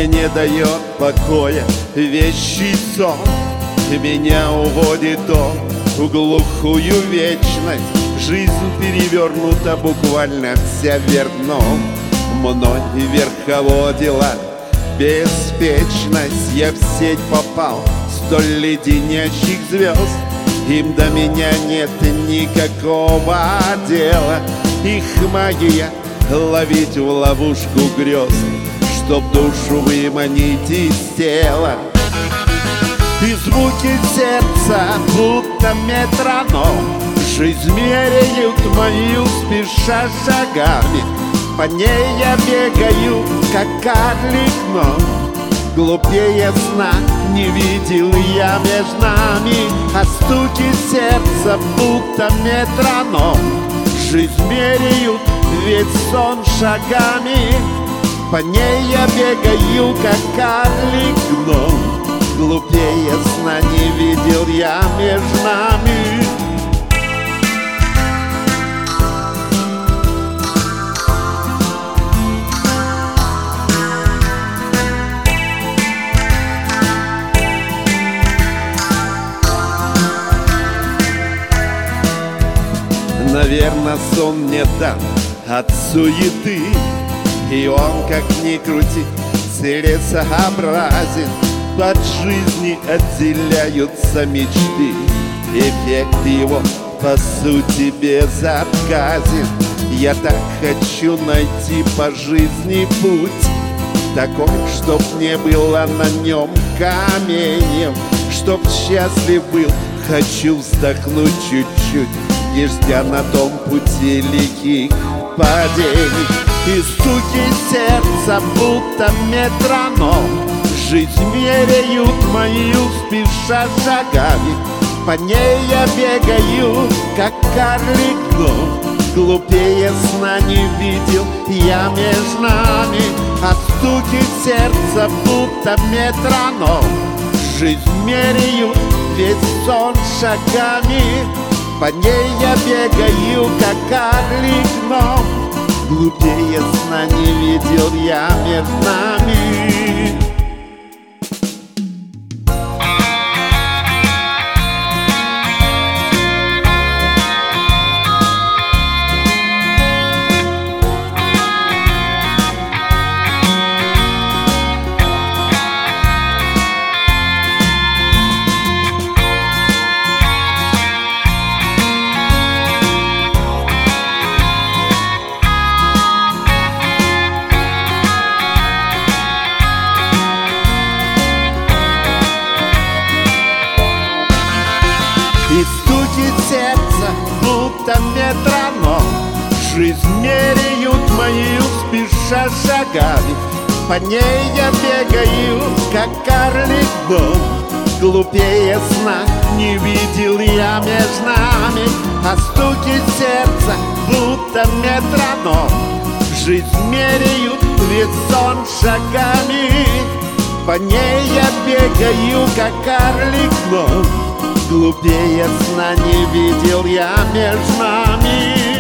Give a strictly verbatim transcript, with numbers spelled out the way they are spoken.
Мне не дает покоя вещий сон, меня уводит он в глухую вечность. Жизнь перевернута буквально вся вверх дном. Мной верховодила беспечность. Я в сеть попал столь леденящих звезд. Им до меня нет никакого дела. Их магия ловить в ловушку грез, чтоб душу выманить из тела. И звуки сердца, будто метроном, жизнь меряют мою, спеша шагами. По ней я бегаю, как карлик, но глупее сна не видел я между нами. А стуки сердца, будто метроном, жизнь меряют ведь сон шагами. По ней я бегаю, как карлик, но глупее сна не видел я между нами. Наверно, сон мне дан от суеты, и он, как ни крути, целесообразен. От жизни отделяются мечты, эффект его по сути безотказен. Я так хочу найти по жизни путь такой, чтоб не было на нем каменем, чтоб счастлив был. Хочу вздохнуть чуть-чуть, не ждя на том пути лихих падений. И стуки сердца, будто метроном, жизнь меряют мою, спеша шагами. По ней я бегаю, как карлик, но глупее сна не видел я между нами. А стуки сердца, будто метроном, жизнь меряют весь сон шагами. По ней я бегаю, как карлик, но глупее сна не видел я между нами. И стуки сердца, будто метроном, жизнь меряют мою, спеша шагами. По ней я бегаю, как карлик, но глупее сна не видел я между нами. А стуки сердца, будто метроном, жизнь меряют ведь сон шагами. По ней я бегаю, как карлик, но глупее сна не видел я между нами.